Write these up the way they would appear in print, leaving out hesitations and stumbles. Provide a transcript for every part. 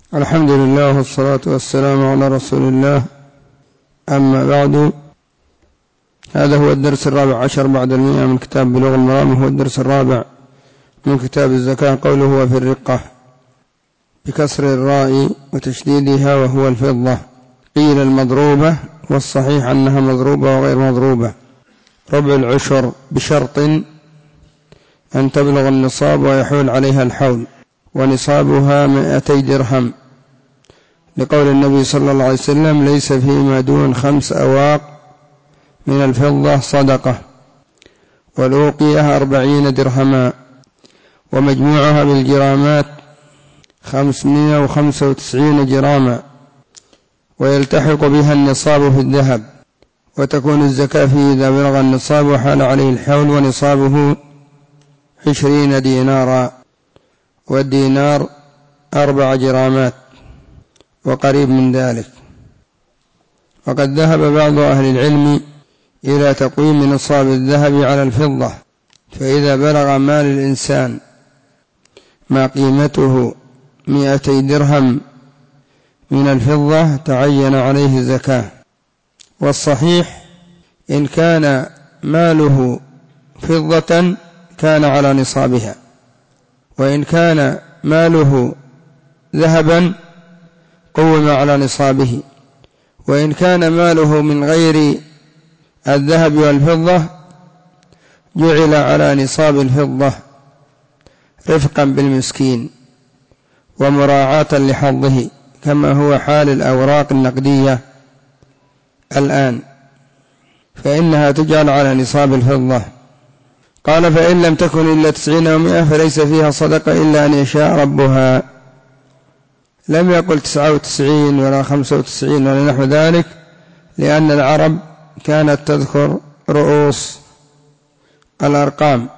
الحمد لله والصلاة والسلام على رسول الله. أما بعد، هذا هو الدرس 14 بعد 100 من كتاب بلوغ المرام، هو الدرس 4 من كتاب الزكاة. قوله وفي الرقة بكسر الراء وتشديدها وهو الفضة. قيل المضروبة، والصحيح أنها مضروبة وغير مضروبة. ربع العشر بشرط أن تبلغ النصاب ويحول عليها الحول، ونصابها 200 درهم، لقول النبي صلى الله عليه وسلم: ليس فيما دون 5 أواق من الفضة صدقة. والأوقية 40 درهما، ومجموعها بالجرامات 595 جراما، ويلتحق بها النصاب في الذهب، وتكون الزكاة فيه إذا بلغ النصاب وحال عليه الحول، ونصابه 20 دينارا، والدينار 4 جرامات وقريب من ذلك. وقد ذهب بعض أهل العلم إلى تقويم نصاب الذهب على الفضة، فإذا بلغ مال الإنسان ما قيمته 200 درهم من الفضة تعين عليه الزكاة. والصحيح إن كان ماله فضة كان على نصابها، وإن كان ماله ذهبا قوم على نصابه، وإن كان ماله من غير الذهب والفضة جعل على نصاب الفضة رفقا بالمسكين ومراعاة لحظه، كما هو حال الأوراق النقدية الآن، فإنها تجعل على نصاب الفضة. قال: فإن لم تكن إلا 90 أو 100 فليس فيها صدقة إلا أن يشاء ربها. لم يقل 99 ولا 95 ولا نحو ذلك، لأن العرب كانت تذكر رؤوس الأرقام،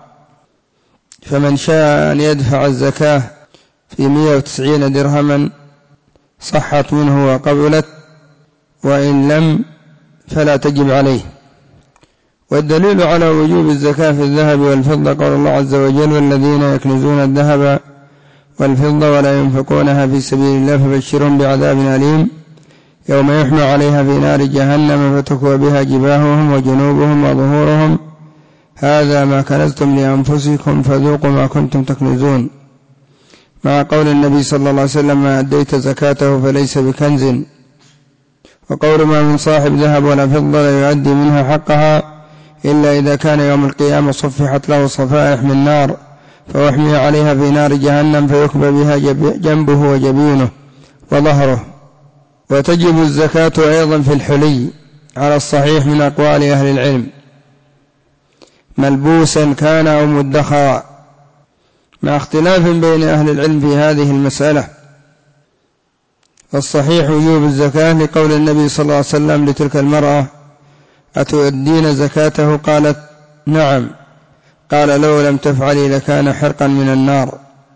فمن شاء أن يدفع الزكاة في 190 درهما صحت منه وقبلت، وإن لم فلا تجب عليه. والدليل على وجوب الزكاة في الذهب والفضة قول الله عز وجل: والذين يكنزون الذهب والفضة ولا ينفقونها في سبيل الله فبشرهم بعذاب أليم يوم يحمى عليها في نار جهنم فتكوى بها جباههم وجنوبهم وظهورهم هذا ما كنزتم لأنفسكم فذوقوا ما كنتم تكنزون، مع قول النبي صلى الله عليه وسلم: ما أديت زكاته فليس بكنز. وقول: ما من صاحب ذهب ولا فضة لا يؤدي منها حقها إلا إذا كان يوم القيامة صفحت له صفائح من نار فأحمي عليها في نار جهنم فيكبى بها جنبه وجبينه وظهره. وتجب الزكاة أيضا في الحلي على الصحيح من أقوال أهل العلم، ملبوسا كان أو مدخرا، مع اختلاف بين أهل العلم في هذه المسألة. والصحيح وجوب الزكاة لقول النبي صلى الله عليه وسلم لتلك المرأة: أتؤدين زكاته؟ قالت: نعم. قال: لو لم تفعلي لكان حرقا من النار.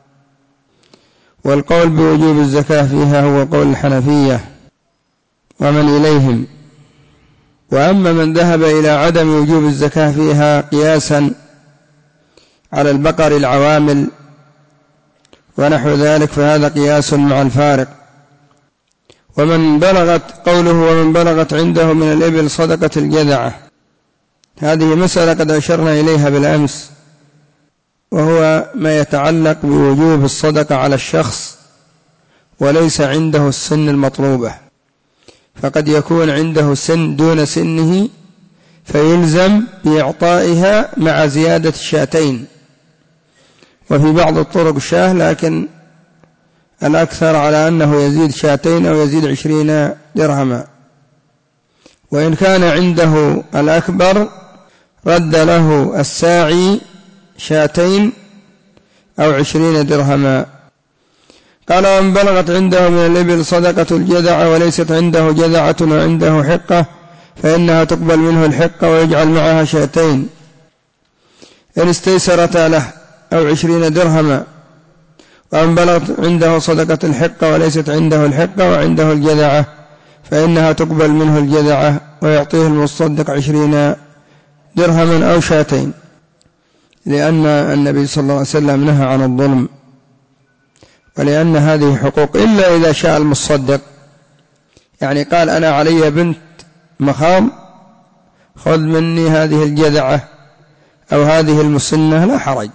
والقول بوجوب الزكاة فيها هو قول الحنفية ومن إليهم. وأما من ذهب إلى عدم وجوب الزكاة فيها قياسا على البقر العوامل ونحو ذلك فهذا قياس مع الفارق. ومن بلغت عنده من الإبل صدقة الجذعة، هذه مسألة قد أشرنا إليها بالأمس، وهو ما يتعلق بوجوب الصدقة على الشخص وليس عنده السن المطلوبة، فقد يكون عنده سن دون سنه فيلزم بإعطائها مع زيادة 2، وفي بعض الطرق شاه، لكن الأكثر على أنه يزيد 2 أو يزيد 20 درهما. وإن كان عنده الأكبر رد له الساعي 2 أو 20 درهما. قال: ومن بلغت عنده من الإبل صدقة الجذع وليست عنده جذعة وعنده حقة فإنها تقبل منه الحقة ويجعل معها 2 إن استيسرتا له أو 20 درهما. ومن بلغت عنده صدقة الحقة وليست عنده الحقة وعنده الجذعة فإنها تقبل منه الجذعة ويعطيه المصدق 20 درهما أو 2، لأن النبي صلى الله عليه وسلم نهى عن الظلم. ولأن هذه حقوق، إلا إذا شاء المصدق، يعني قال أنا علي بنت مخاض خذ مني هذه الجذعة أو هذه المسنة لا حرج.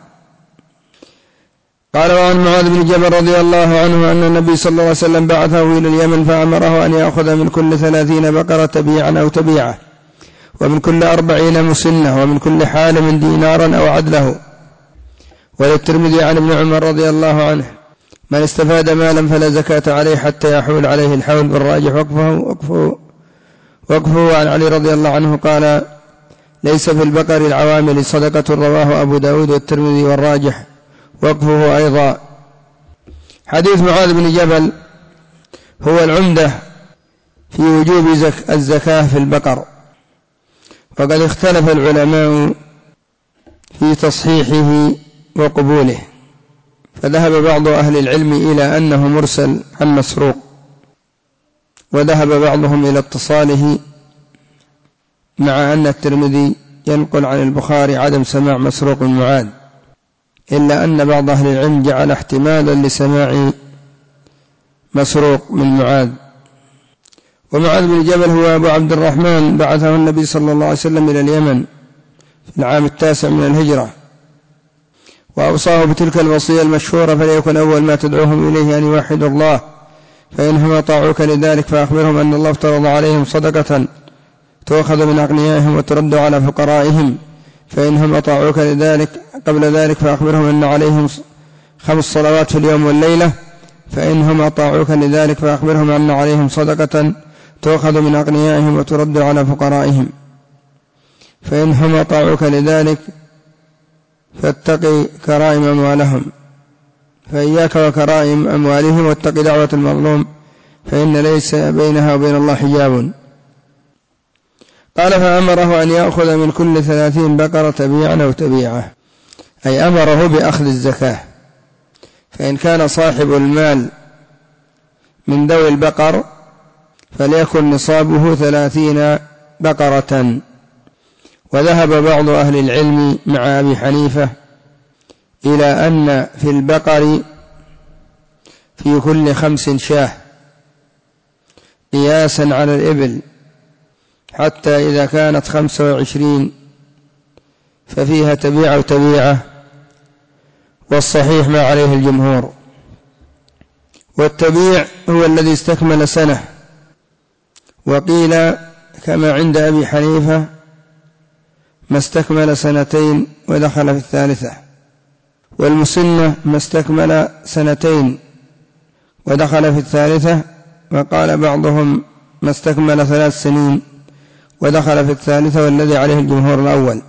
قال وعن معاذ بن جبل رضي الله عنه أن النبي صلى الله عليه وسلم بعثه إلى اليمن فأمره أن يأخذ من كل 30 بقرة تبيعا أو تبيعة، ومن كل 40 مسنة، ومن كل حالم دينارا أو عدله. وللترمذي عن ابن عمر رضي الله عنه من استفاد مالا فلا زكاة عليه حتى يحول عليه الحول، بالراجح وقفه. عن علي رضي الله عنه قال ليس في البقر العوامل صدقة، رواه أبو داود والترمذي، والراجح وقفه أيضا. حديث معاذ بن جبل هو العمدة في وجوب الزكاة في البقر، وقد اختلف العلماء في تصحيحه وقبوله، فذهب بعض أهل العلم إلى أنه مرسل عن مسروق، وذهب بعضهم إلى اتصاله، مع أن الترمذي ينقل عن البخاري عدم سماع مسروق من معاذ، إلا أن بعض أهل العلم جعل احتمالا لسماع مسروق من معاذ. ومعاذ بن جبل هو أبو عبد الرحمن، بعثه النبي صلى الله عليه وسلم إلى اليمن في العام 9 من الهجرة، وأوصاه بتلك الوصية المشهورة فليكن أول ما تدعوهم إليه أن يوحدوا الله، فإنهم أطاعوك لذلك فأخبرهم أن الله افترض عليهم صدقة تؤخذ من أغنيائهم وترد على فقرائهم، فإنهم أطاعوك لذلك قبل ذلك فأخبرهم أن عليهم 5 صلوات في اليوم والليلة، فإنهم أطاعوك لذلك فأخبرهم أن عليهم صدقة تؤخذ من أغنيائهم وترد على فقرائهم، فإنهم أطاعوك لذلك فاتقي كرائم أموالهم، فإياك وكرائم أموالهم واتق دعوة المظلوم، فإن ليس بينها وبين الله حجاب. قال فأمره أن يأخذ من كل 30 بقرة تبيعا أو تبيعة، أي أمره بأخذ الزكاة، فإن كان صاحب المال من ذوي البقر فليكن نصابه 30 بقرة. وذهب بعض أهل العلم مع أبي حنيفة إلى أن في البقر في كل 5 شاة، قياسا على الإبل، حتى إذا كانت 25 ففيها تبيع أو تبيعة، والصحيح ما عليه الجمهور. والتبيع هو الذي استكمل سنة، وقيل كما عند أبي حنيفة ما استكمل 2 ودخل في 3، والمسنة ما استكمل 2 ودخل في 3، وقال بعضهم ما استكمل 3 سنين ودخل في 3، والذي عليه الجمهور الأول.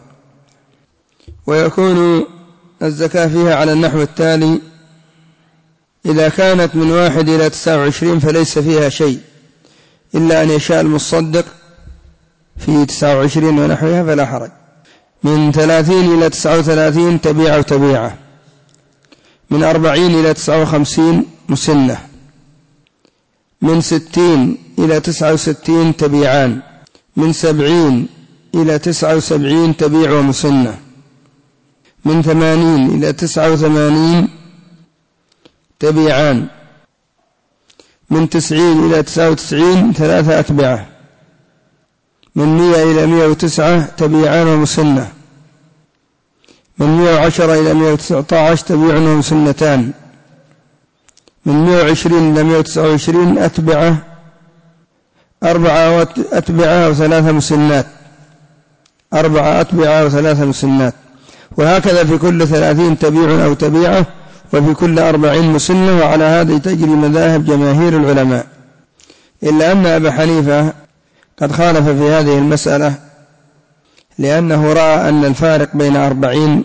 ويكون الزكاة فيها على النحو التالي: إذا كانت من 1 إلى 29 فليس فيها شيء، إلا أن يشاء المصدق في 29 ونحوها فلا حرج. من 30 إلى 39 تبيع أو تبيعة، من 40 إلى 59 مسنة، من 60 إلى 69 تبيعان، من 70 إلى 79 تبيع ومسنة، من 80 إلى 89 تبيعان، من 90 إلى 99 3 أتبعة، من 100 إلى 109 تبيعان ومسنة، من 110 إلى 119 تبيع ومسنتان، من 120 إلى 129 أتبعة 4 أتبعة و3 مسنات، 4 أتبعة و3 مسنات، وهكذا في كل 30 تبيع أو تبيعة، وفي كل 40 مسنة. وعلى هذا تجري مذاهب جماهير العلماء، إلا أن أبا حنيفة قد خالف في هذه المسألة، لأنه رأى أن الفارق بين 40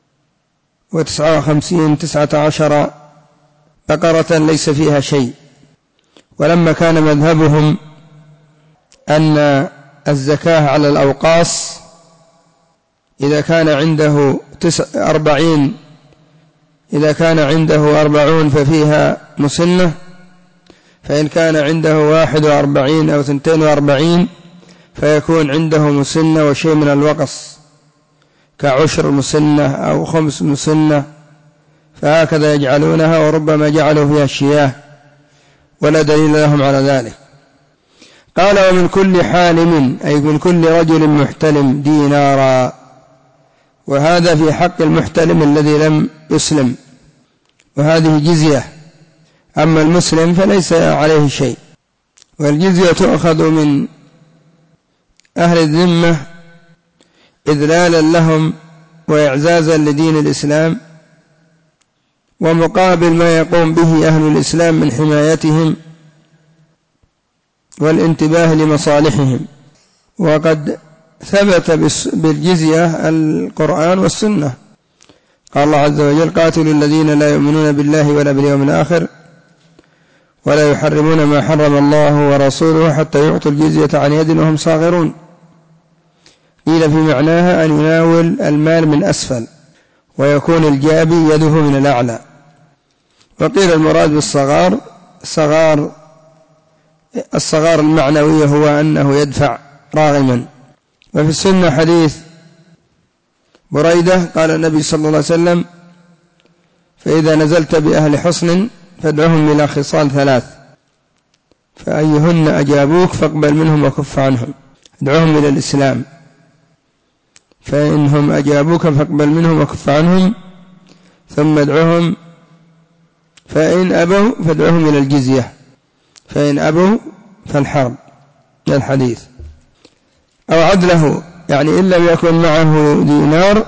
و59 19 بقرة ليس فيها شيء. ولما كان مذهبهم أن الزكاة على الأوقاص إذا كان عنده 40 إذا كان عنده 40 ففيها مسنة، فإن كان عنده 41 أو 42 فيكون عنده مسنة وشيء من الوقص كعشر مسنة أو 5 مسنة، فهكذا يجعلونها، وربما جعلوا فيها الشياه ولا دليل لهم على ذلك. قال: ومن كل حالم، أي من كل رجل محتلم دينارا، وهذا في حق المحتلم الذي لم يسلم، وهذه جزية، أما المسلم فليس عليه شيء. والجزية تؤخذ من أهل الذمة إذلالا لهم وإعزازا لدين الإسلام، ومقابل ما يقوم به أهل الإسلام من حمايتهم والانتباه لمصالحهم. وقد ثبت بالجزية القرآن والسنة. قال الله عز وجل: قاتلوا الذين لا يؤمنون بالله ولا باليوم الآخر ولا يحرمون ما حرم الله ورسوله حتى يعطوا الجزية عن يد وهم صاغرون. قيل في معناها أن يناول المال من أسفل ويكون الجابي يده من الأعلى. وقيل المراد بالصغار الصغار المعنوية هو أنه يدفع راغما. وفي السنة حديث بريدة قال النبي صلى الله عليه وسلم: فإذا نزلت بأهل حصن فادعهم إلى خصال 3، فأيهن أجابوك فاقبل منهم وكف عنهم. ادعوهم إلى الإسلام، فإنهم أجابوك فاقبل منهم وكف عنهم، ثم ادعوهم، فإن أبوا فادعوهم إلى الجزية، فإن أبوا فالحرب. الحديث. أو عدله، يعني إن لم يكن معه دينار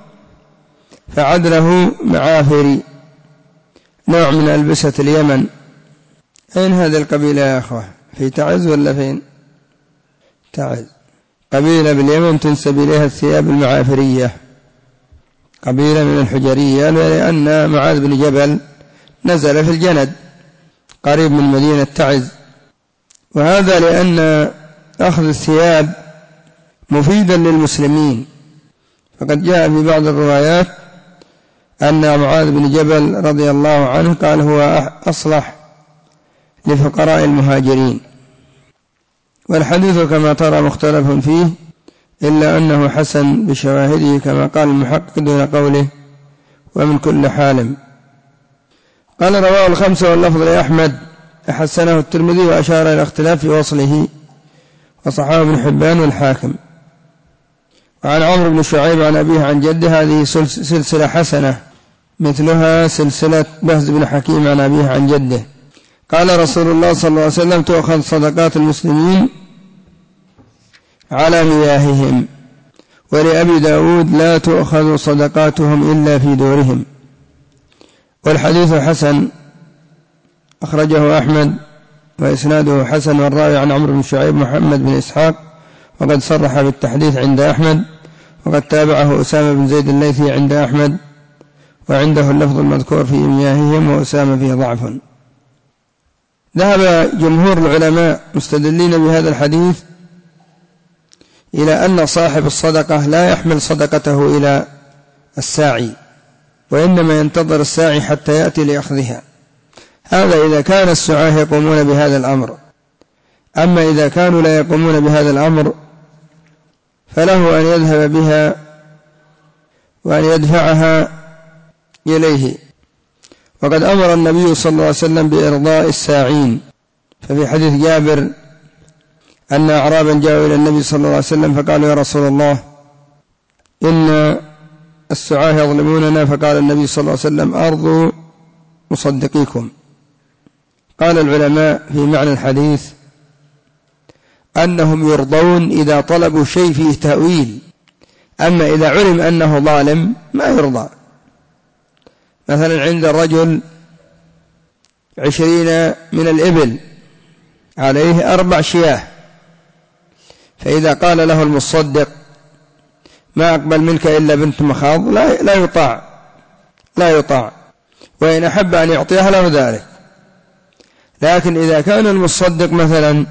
فعدله معافري، نوع من ألبسة اليمن. أين هذه القبيلة يا أخوة؟ في تعز ولا فين؟ تعز، قبيلة باليمن تنسب إليها الثياب المعافرية، قبيلة من الحجرية، لأن معاذ بن جبل نزل في الجند قريب من مدينة تعز. وهذا لأن أخذ الثياب مفيدا للمسلمين، فقد جاء في بعض الروايات أن معاذ بن جبل رضي الله عنه قال: هو أصلح لفقراء المهاجرين. والحديث كما ترى مختلف فيه، إلا أنه حسن بشواهده كما قال المحقق دون قوله ومن كل حالم. قال: رواه الخمسة واللفظ لأحمد، حسنه الترمذي وأشار إلى اختلاف في وصله، وصححه ابن حبان والحاكم. وعن عمرو بن شعيب عن أبيه عن جده، هذه سلسلة حسنة، مثلها سلسلة بهز بن حكيم عن أبيه عن جده. قال رسول الله صلى الله عليه وسلم: تؤخذ صدقات المسلمين على مياههم. ولأبي داود: لا تؤخذ صدقاتهم إلا في دورهم. والحديث حسن، أخرجه أحمد وإسناده حسن. والراوي عن عمرو بن شعيب محمد بن إسحاق، وقد صرح بالتحديث عند أحمد، وقد تابعه أسامة بن زيد الليثي عند أحمد، وعنده اللفظ المذكور في مياههم، وأسامة فيه ضعف. ذهب جمهور العلماء مستدلين بهذا الحديث إلى أن صاحب الصدقة لا يحمل صدقته إلى الساعي، وإنما ينتظر الساعي حتى يأتي لأخذها. هذا إذا كان السعاة يقومون بهذا الأمر. أما إذا كانوا لا يقومون بهذا الأمر فله أن يذهب بها وأن يدفعها إليه. وقد أمر النبي صلى الله عليه وسلم بإرضاء الساعين، ففي حديث جابر أن أعرابا جاءوا إلى النبي صلى الله عليه وسلم فقالوا: يا رسول الله، إن السعاة يظلموننا. فقال النبي صلى الله عليه وسلم: أرضوا مصدقيكم. قال العلماء في معنى الحديث أنهم يرضون إذا طلبوا شيء فيه تأويل، أما إذا علم أنه ظالم ما يرضى. مثلا عند الرجل 20 من الإبل عليه 4 شياه، فإذا قال له المصدق: ما أقبل منك إلا بنت مخاض، لا يطاع، وإن أحب أن يعطيها له ذلك. لكن إذا كان المصدق مثلا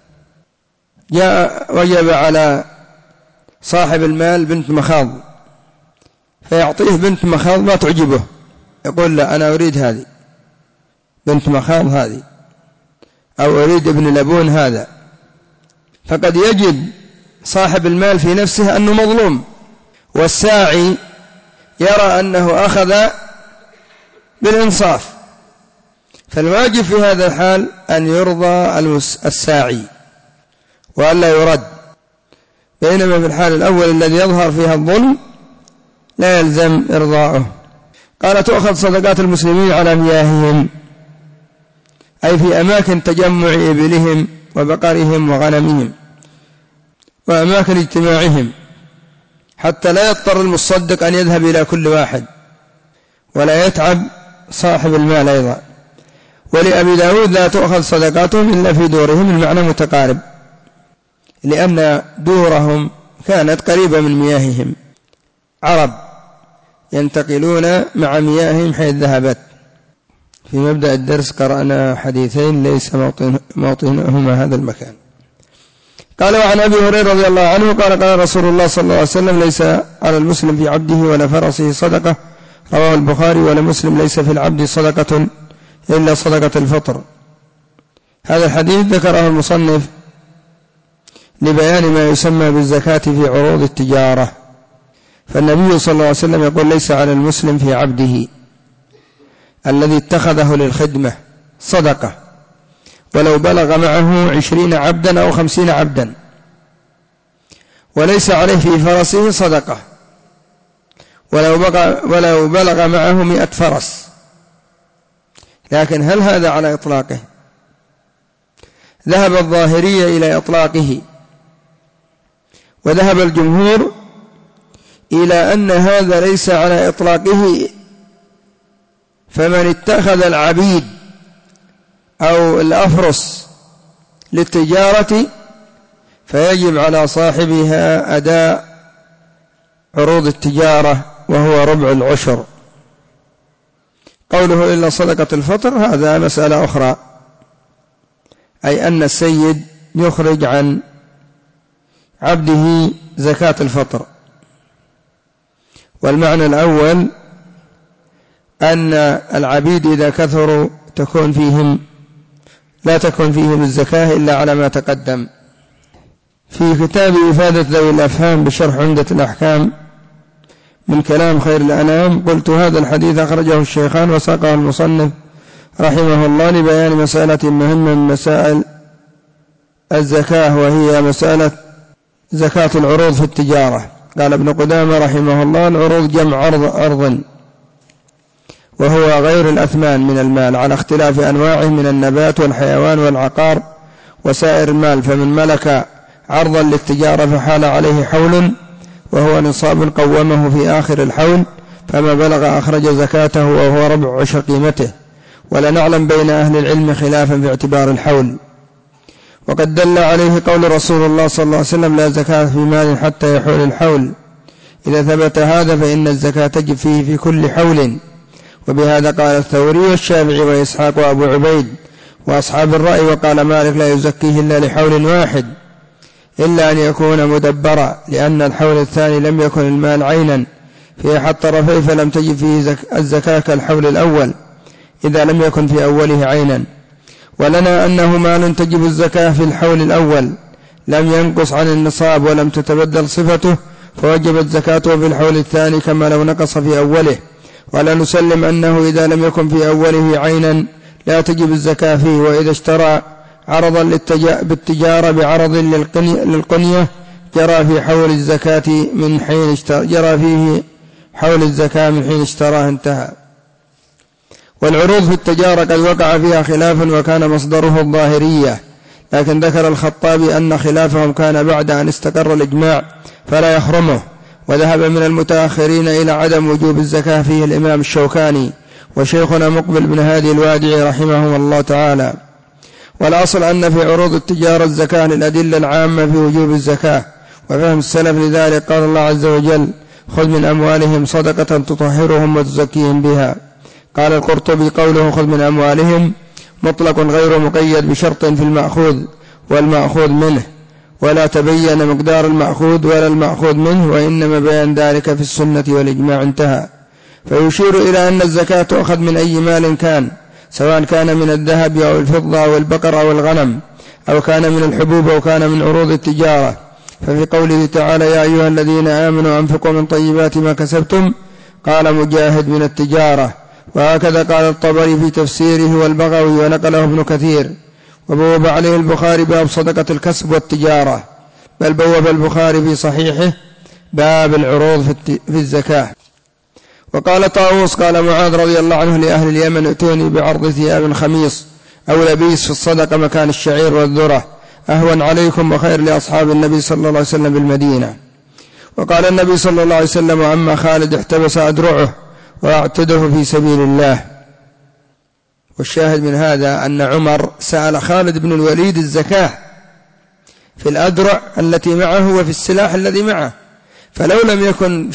وجب على صاحب المال بنت مخاض، فيعطيه بنت مخاض ما تعجبه، يقول: لا، أنا أريد هذه بنت مخاض هذه، أو أريد ابن لبون هذا، فقد يجد صاحب المال في نفسه أنه مظلوم، والساعي يرى أنه أخذ بالإنصاف. فالواجب في هذا الحال أن يرضى الساعي وألا يرد، بينما في الحال الأول الذي يظهر فيها الظلم لا يلزم إرضاؤه. قال تؤخذ صدقات المسلمين على مياههم، أي في أماكن تجمع إبلهم وبقرهم وغنمهم وأماكن اجتماعهم، حتى لا يضطر المصدق أن يذهب إلى كل واحد ولا يتعب صاحب المال أيضا. ولأبي داود لا تؤخذ صدقاتهم إلا في دورهم، المعنى متقارب، لأن دورهم كانت قريبة من مياههم، عرب ينتقلون مع مياههم حيث ذهبت. في مبدأ الدرس قرأنا حديثين ليس موطنهما هذا المكان. قال وعن أبي هريرة رضي الله عنه قال قال رسول الله صلى الله عليه وسلم ليس على المسلم في عبده ولا فرسه صدقة، رواه البخاري. ولا مسلم ليس في العبد صدقة إلا صدقة الفطر. هذا الحديث ذكره المصنف لبيان ما يسمى بالزكاة في عروض التجارة. فالنبي صلى الله عليه وسلم يقول ليس على المسلم في عبده الذي اتخذه للخدمة صدقة ولو بلغ معه 20 عبدا أو 50 عبدا، وليس عليه في فرسه صدقة ولو بلغ معه 100 فرس. لكن هل هذا على إطلاقه؟ ذهب الظاهرية إلى إطلاقه، وذهب الجمهور إلى أن هذا ليس على إطلاقه. فمن اتخذ العبيد أو الأفرس للتجارة فيجب على صاحبها أداء عروض التجارة وهو ربع العشر. قوله إلا صدقة الفطر هذا مسألة أخرى، أي أن السيد يخرج عن عبده زكاة الفطر. والمعنى الأول أن العبيد إذا كثروا لا تكون فيهم الزكاة إلا على ما تقدم. في كتاب إفادة ذوي الأفهام بشرح عمدة الأحكام من كلام خير الأنام قلت هذا الحديث أخرجه الشيخان وساقه المصنف رحمه الله لبيان مسألة مهمة من مسائل الزكاة، وهي مسألة زكاة العروض في التجارة. قال ابن قدامة رحمه الله العروض جمع أرض وهو غير الأثمان من المال على اختلاف أنواعه من النبات والحيوان والعقار وسائر المال. فمن ملك عرضا للتجارة فحال عليه حول وهو نصاب قومه في آخر الحول، فما بلغ أخرج زكاته وهو ربع عشر قيمته. ولا نعلم بين أهل العلم خلافا في اعتبار الحول. وقد دل عليه قول رسول الله صلى الله عليه وسلم لا زكاة في مال حتى يحول الحول. إذا ثبت هذا فإن الزكاة تجب فيه في كل حول. وبهذا قال الثوري والشافعي وإسحاق وأبو عبيد وأصحاب الرأي. وقال مالك لا يزكيه إلا لحول واحد إلا أن يكون مدبرا، لأن الحول الثاني لم يكن المال عينا في أحد طرفيه فلم تجب فيه الزكاة كالحول الأول إذا لم يكن في أوله عينا. ولنا أنه مال تجب الزكاة في الحول الأول لم ينقص عن النصاب ولم تتبدل صفته فوجبت زكاته في الحول الثاني كما لو نقص في أوله. ولا نسلم أنه إذا لم يكن في أوله عينا لا تجب الزكاة فيه. وإذا اشترى عرضا بالتجارة بعرض للقنية جرى في حول الزكاة من حين جرى فيه حول الزكاة من حين اشتراه انتهى. والعروض في التجارة قد وقع فيها خلاف وكان مصدره الظاهرية، لكن ذكر الخطابي أن خلافهم كان بعد أن استقر الإجماع فلا يحرمه. وذهب من المتأخرين إلى عدم وجوب الزكاة فيه الإمام الشوكاني وشيخنا مقبل بن هادي الوادعي رحمه الله تعالى. والأصل أن في عروض التجارة الزكاة للأدلة العامة في وجوب الزكاة وفهم السلف. لذلك قال الله عز وجل خذ من أموالهم صدقة تطهرهم وتزكيهم بها. قال القرطبي قوله خذ من أموالهم مطلق غير مقيد بشرط في المأخوذ والمأخوذ منه، ولا تبين مقدار المأخوذ ولا المأخوذ منه، وإنما بيان ذلك في السنة والإجماع انتهى. فيشير إلى أن الزكاة تؤخذ من أي مال كان، سواء كان من الذهب أو الفضة أو البقر أو الغنم، أو كان من الحبوب أو كان من عروض التجارة. ففي قوله تعالى يا أيها الذين آمنوا أنفقوا من طيبات ما كسبتم قال مجاهد من التجارة، وهكذا قال الطبري في تفسيره والبغوي ونقله ابن كثير. وبوب عليه البخاري باب صدقة الكسب والتجارة، بل بوب البخاري في صحيحه باب العروض في الزكاة. وقال طاووس قال معاذ رضي الله عنه لأهل اليمن ائتوني بعرض ثياب خميص أو لبيس في الصدقة مكان الشعير والذرة، أهون عليكم وخير لأصحاب النبي صلى الله عليه وسلم بالمدينة. وقال النبي صلى الله عليه وسلم: وأما خالد احتبس أدرعه وأعتده في سبيل الله. والشاهد من هذا أن عمر سأل خالد بن الوليد الزكاة في الأدرع التي معه وفي السلاح الذي معه، فلو لم يكن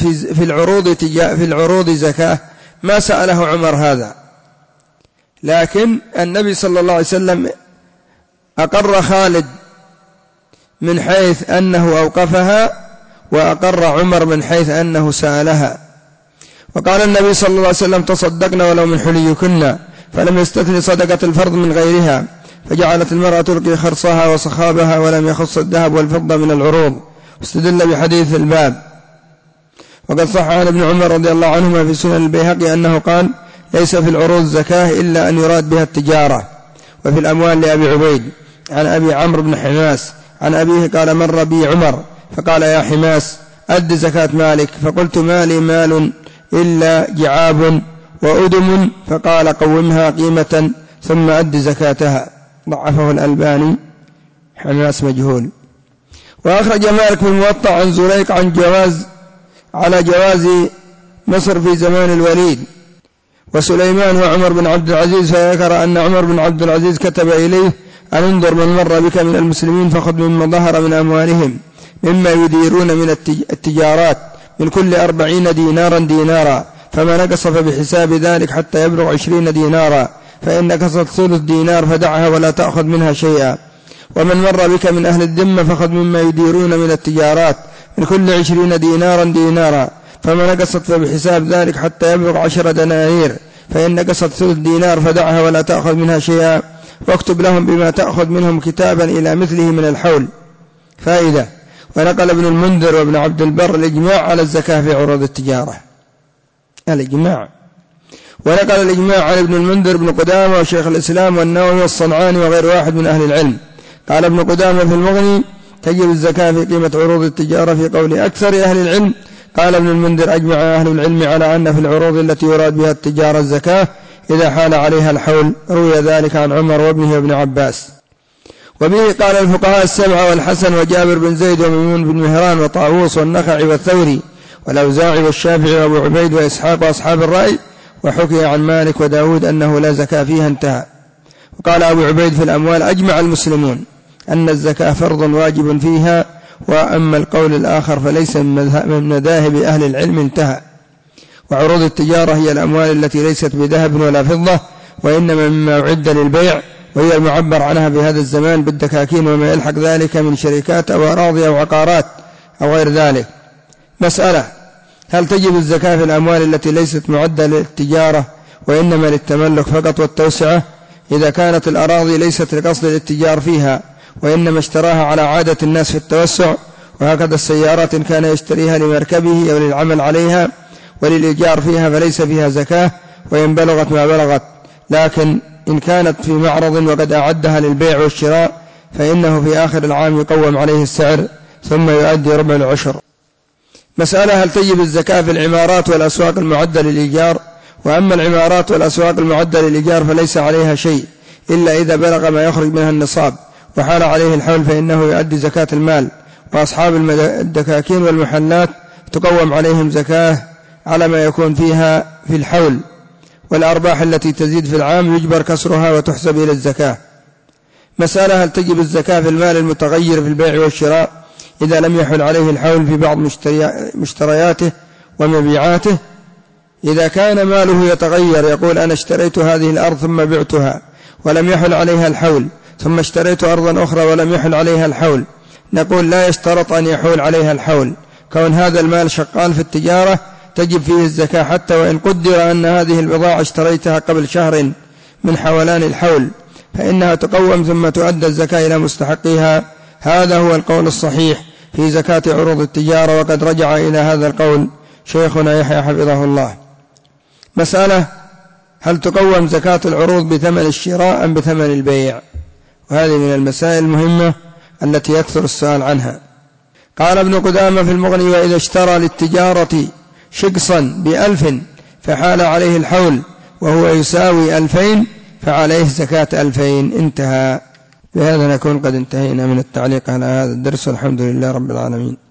في العروض زكاة ما سأله عمر هذا، لكن النبي صلى الله عليه وسلم أقر خالد من حيث أنه أوقفها، وأقر عمر من حيث أنه سألها. وقال النبي صلى الله عليه وسلم: تصدقنا ولو من حليكن، فلم يستثني صدقة الفرض من غيرها، فجعلت المرأة تلقي خرصها وصخابها ولم يخص الذهب والفضة من العروض، واستدل بحديث الباب. وقد صح عن ابن عمر رضي الله عنهما في سنن البيهقي أنه قال: ليس في العروض زكاة إلا أن يراد بها التجارة. وفي الأموال لأبي عبيد عن أبي عمرو بن حماس عن أبيه قال: مر بي عمر فقال: يا حماس أد زكاة مالك، فقلت: مالي مال إلا جعاب وأدم، فقال: قومها قيمة ثم أد زكاتها. ضعفه الألباني، حماس مجهول. وأخرج مالك في الموطأ عن زريق على جواز مصر في زمان الوليد وسليمان وعمر بن عبد العزيز، فذكر أن عمر بن عبد العزيز كتب إليه أن انظر من مر بك من المسلمين فخذ مما ظهر من أموالهم مما يديرون من التجارات من كل 40 دينارا، فما نقص فبحساب ذلك حتى يبلغ 20 دينارا، فإن نقصت ثلث دينار فدعها ولا تأخذ منها شيئا. ومن مر بك من أهل الذمة فخذ مما يديرون من التجارات من كل 20 دينارا، فما نقصت فبحساب ذلك حتى يبلغ 10 دنانير، فإن نقصت ثلث دينار فدعها ولا تأخذ منها شيئا، واكتب لهم بما تأخذ منهم كتابا إلى مثله من الحول. فائدة: ونقل ابن المنذر وابن عبد البر الإجماع على الزكاة في عروض التجارة، الإجماع. ونقل الإجماع عن ابن المنذر بن قدامة وشيخ الإسلام والنووي والصنعاني وغير واحد من أهل العلم. قال ابن قدامة في المغني: تجب الزكاة في قيمة عروض التجارة في قول أكثر أهل العلم. قال ابن المنذر: أجمع أهل العلم على أن في العروض التي يراد بها التجارة الزكاة إذا حال عليها الحول. روي ذلك عن عمر وابنه وابن عباس. وبه قال الفقهاء السبعة والحسن وجابر بن زيد وميمون بن مهران وطاووس والنخعي والثوري والأوزاعي والشافعي وأبو عبيد وإسحاق وأصحاب الرأي. وحكي عن مالك وداود أنه لا زكاة فيها، انتهى. وقال أبو عبيد في الأموال: أجمع المسلمون أن الزكاة فرض واجب فيها، وأما القول الآخر فليس من مذاهب أهل العلم، انتهى. وعروض التجارة هي الأموال التي ليست بذهب ولا فضة، وإنما مما أعد للبيع، وهي المعبر عنها بهذا الزمان بالدكاكين وما يلحق ذلك من شركات أو أراضي أو عقارات أو غير ذلك. مسألة: هل تجب الزكاة في الأموال التي ليست معدة للتجارة وإنما للتملك فقط والتوسعة، إذا كانت الأراضي ليست لقصد الاتجار فيها وإنما اشتراها على عادة الناس في التوسع؟ وهكذا السيارات إن كان يشتريها لمركبه أو للعمل عليها وللإيجار فيها فليس فيها زكاة وإن بلغت ما بلغت، لكن إن كانت في معرض وقد أعدها للبيع والشراء فإنه في آخر العام يقوم عليه السعر ثم يؤدي ربع العشر. مسألة: هل تجب الزكاة في العمارات والأسواق المعدة للإيجار؟ وأما العمارات والأسواق المعدة للإيجار فليس عليها شيء إلا إذا بلغ ما يخرج منها النصاب وحال عليه الحول فإنه يؤدي زكاة المال. وأصحاب الدكاكين والمحلات تقوم عليهم زكاة على ما يكون فيها في الحول، والأرباح التي تزيد في العام يجبر كسرها وتحسب إلى الزكاة. مسألة: هل تجب الزكاة في المال المتغير في البيع والشراء إذا لم يحل عليه الحول في بعض مشترياته ومبيعاته؟ إذا كان ماله يتغير، يقول: أنا اشتريت هذه الأرض ثم بعتها ولم يحل عليها الحول، ثم اشتريت أرضا أخرى ولم يحل عليها الحول، نقول: لا يشترط أن يحول عليها الحول، كون هذا المال شغال في التجارة تجب فيه الزكاة حتى وإن قدر أن هذه البضاعة اشتريتها قبل شهر من حولان الحول، فإنها تقوم ثم تؤدى الزكاة إلى مستحقها. هذا هو القول الصحيح في زكاة عروض التجارة، وقد رجع إلى هذا القول شيخنا يحيى حفظه الله. مسألة: هل تقوم زكاة العروض بثمن الشراء أم بثمن البيع؟ وهذه من المسائل المهمة التي يكثر السؤال عنها. قال ابن قدامة في المغني: وإذا اشترى للتجارة شقصا ب1000 فحال عليه الحول وهو يساوي 2000 فعليه زكاة 2000. انتهى. بهذا نكون قد انتهينا من التعليق على هذا الدرس، والحمد لله رب العالمين.